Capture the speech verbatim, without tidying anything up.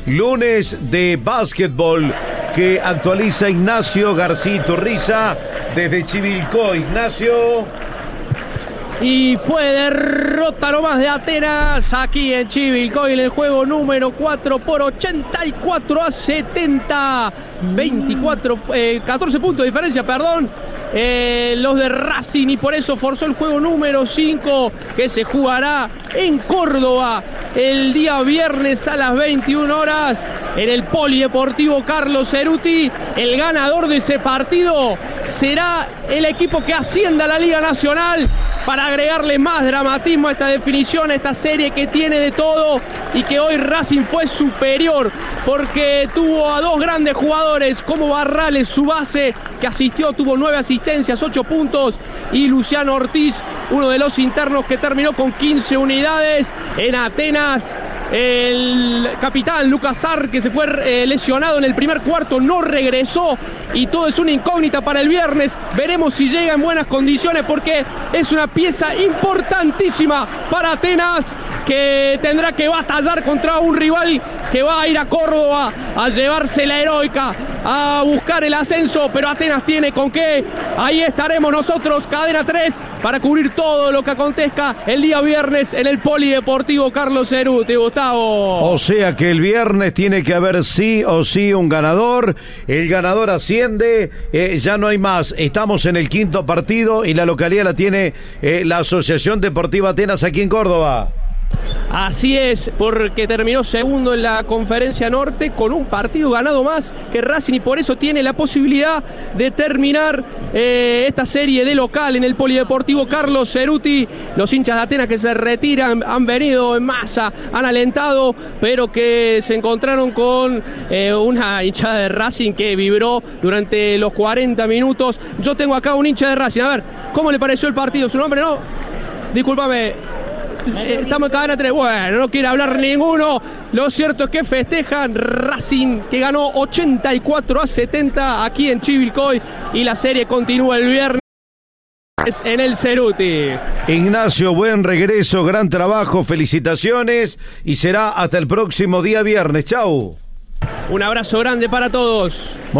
lunes de básquetbol que actualiza Ignacio García Iturriza desde Chivilcoy. Ignacio. Y fue derrota nomás de Atenas aquí en Chivilcoy en el juego número cuatro por ochenta y cuatro a setenta. veinticuatro, eh, catorce puntos de diferencia, perdón. Eh, los de Racing, y por eso forzó el juego número cinco que se jugará en Córdoba el día viernes a las veintiuna horas en el Polideportivo Carlos Ceruti. El ganador de ese partido será el equipo que ascienda a la Liga Nacional, para agregarle más dramatismo a esta definición, a esta serie que tiene de todo y que hoy Racing fue superior porque tuvo a dos grandes jugadores como Barrales, su base, que asistió, tuvo nueve asistencias, ocho puntos, y Luciano Ortiz, uno de los internos, que terminó con quince unidades. En Atenas, el capitán Lucas Sar, que se fue eh, lesionado en el primer cuarto, no regresó, y todo es una incógnita para el viernes. Veremos si llega en buenas condiciones, porque es una pieza importantísima para Atenas, que tendrá que batallar contra un rival que va a ir a Córdoba a llevarse la heroica, a buscar el ascenso, pero Atenas tiene con qué. Ahí estaremos nosotros, Cadena tres, para cubrir todo lo que acontezca el día viernes en el Polideportivo Carlos Ceruti, Gustavo. O sea que el viernes tiene que haber sí o sí un ganador. El ganador asciende, eh, ya no hay más. Estamos en el quinto partido y la localidad la tiene eh, la Asociación Deportiva Atenas aquí en Córdoba. Así es, porque terminó segundo en la Conferencia Norte con un partido ganado más que Racing, y por eso tiene la posibilidad de terminar eh, esta serie de local en el Polideportivo Carlos Ceruti. Los hinchas de Atenas que se retiran han venido en masa, han alentado, pero que se encontraron con eh, una hinchada de Racing que vibró durante los cuarenta minutos. Yo tengo acá un hincha de Racing, a ver, ¿cómo le pareció el partido? ¿Su nombre no? Discúlpame. Estamos en Cadena tres. Bueno, no quiere hablar ninguno. Lo cierto es que festejan Racing, que ganó ochenta y cuatro a setenta aquí en Chivilcoy, y la serie continúa el viernes en el Ceruti. Ignacio, buen regreso, gran trabajo, felicitaciones, y será hasta el próximo día viernes. Chau. Un abrazo grande para todos.